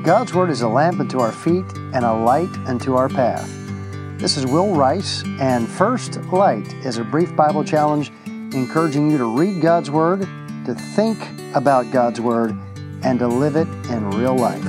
God's Word is a lamp unto our feet and a light unto our path. This is Will Rice, and First Light is a brief Bible challenge encouraging you to read God's Word, to think about God's Word, and to live it in real life.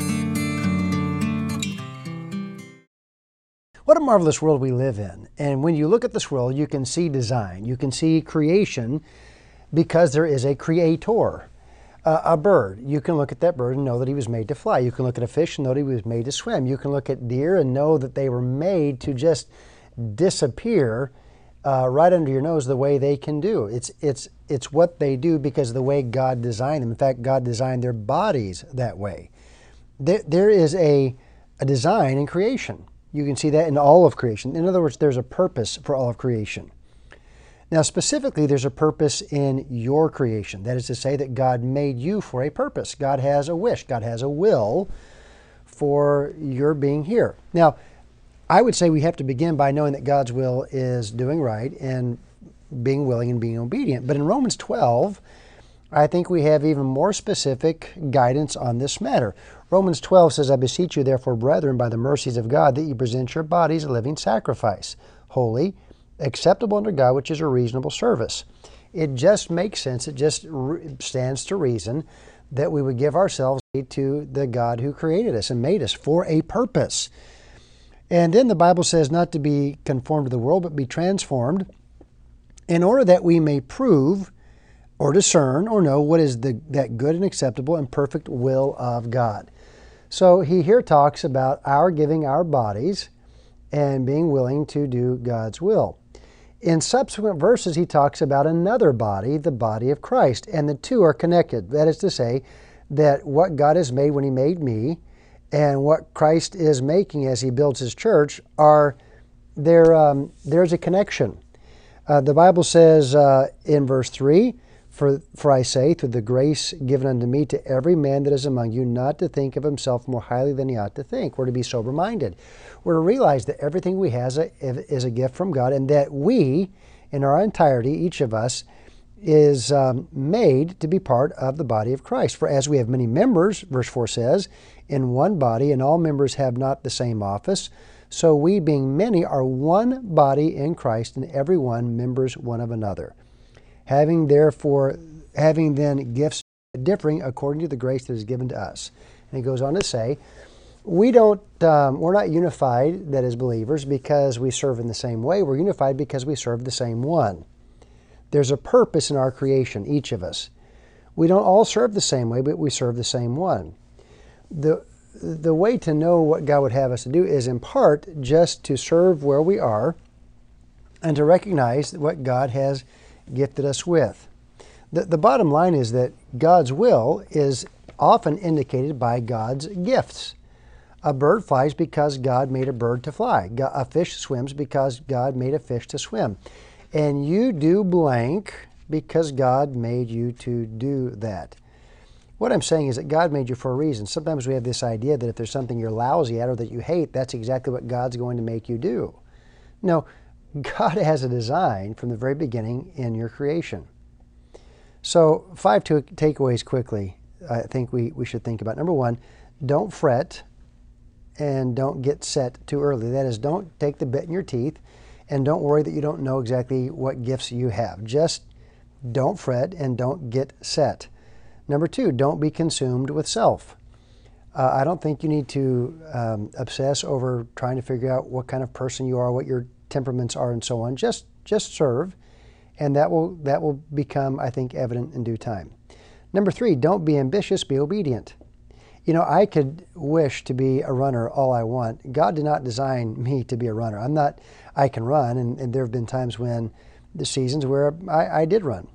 What a marvelous world we live in. And when you look at this world, you can see design. You can see creation because there is a creator. A bird, you can look at that bird and know that he was made to fly. You can look at a fish and know that he was made to swim. You can look at deer and know that they were made to just disappear right under your nose the way they can do. It's what they do because of the way God designed them. In fact, God designed their bodies that way. There is a design in creation. You can see that in all of creation. In other words, there's a purpose for all of creation. Now, specifically, there's a purpose in your creation. That is to say that God made you for a purpose. God has a wish. God has a will for your being here. Now, I would say we have to begin by knowing that God's will is doing right and being willing and being obedient. But in Romans 12, I think we have even more specific guidance on this matter. Romans 12 says, I beseech you, therefore, brethren, by the mercies of God, that you present your bodies a living sacrifice, holy, acceptable unto God, which is a reasonable service. It just makes sense. It just stands to reason that we would give ourselves to the God who created us and made us for a purpose. And then the Bible says not to be conformed to the world, but be transformed in order that we may prove or discern or know what is that good and acceptable and perfect will of God. So he here talks about our giving our bodies and being willing to do God's will. In subsequent verses, he talks about another body, the body of Christ, and the two are connected. That is to say, that what God has made when he made me and what Christ is making as he builds his church there's a connection. The Bible says in verse 3, For I say, through the grace given unto me, to every man that is among you, not to think of himself more highly than he ought to think. We're to be sober-minded. We're to realize that everything we have is a gift from God, and that we, in our entirety, each of us, is made to be part of the body of Christ. For as we have many members, verse 4 says, in one body, and all members have not the same office, so we, being many, are one body in Christ, and every one members one of another. Having then gifts differing according to the grace that is given to us. And he goes on to say, we're not unified, that is believers, because we serve in the same way. We're unified because we serve the same one. There's a purpose in our creation, each of us. We don't all serve the same way, but we serve the same one. The way to know what God would have us to do is in part just to serve where we are and to recognize what God has gifted us with. The bottom line is that God's will is often indicated by God's gifts. A bird flies because God made a bird to fly. A fish swims because God made a fish to swim. And you do blank because God made you to do that. What I'm saying is that God made you for a reason. Sometimes we have this idea that if there's something you're lousy at or that you hate, that's exactly what God's going to make you do. No, God has a design from the very beginning in your creation. So 5 takeaways quickly I think we should think about. Number 1, don't fret and don't get set too early. That is, don't take the bit in your teeth and don't worry that you don't know exactly what gifts you have. Just don't fret and don't get set. Number 2, don't be consumed with self. I don't think you need to obsess over trying to figure out what kind of person you are, what your temperaments are, and so on. Just serve, and that will become, I think, evident in due time. Number 3, don't be ambitious, be obedient. You know, I could wish to be a runner all I want. God did not design me to be a runner. I can run, and there have been times when the seasons where I did run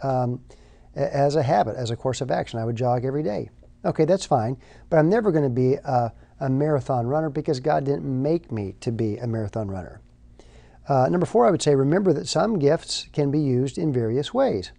as a habit, as a course of action. I would jog every day. Okay, that's fine, but I'm never going to be a marathon runner because God didn't make me to be a marathon runner. Number 4, I would say, remember that some gifts can be used in various ways.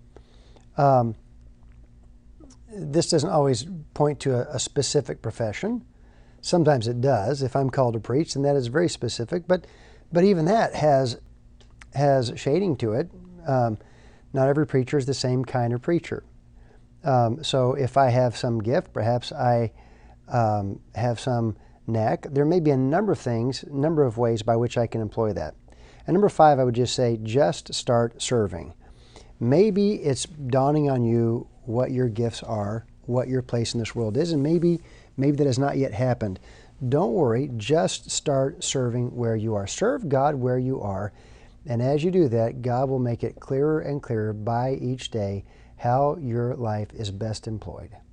This doesn't always point to a specific profession. Sometimes it does. If I'm called to preach, then that is very specific. But even that has shading to it. Not every preacher is the same kind of preacher. So if I have some gift, perhaps I have some knack. There may be a number of things, a number of ways by which I can employ that. And number 5, I would just say, just start serving. Maybe it's dawning on you what your gifts are, what your place in this world is, and maybe that has not yet happened. Don't worry, just start serving where you are. Serve God where you are, and as you do that, God will make it clearer and clearer by each day how your life is best employed.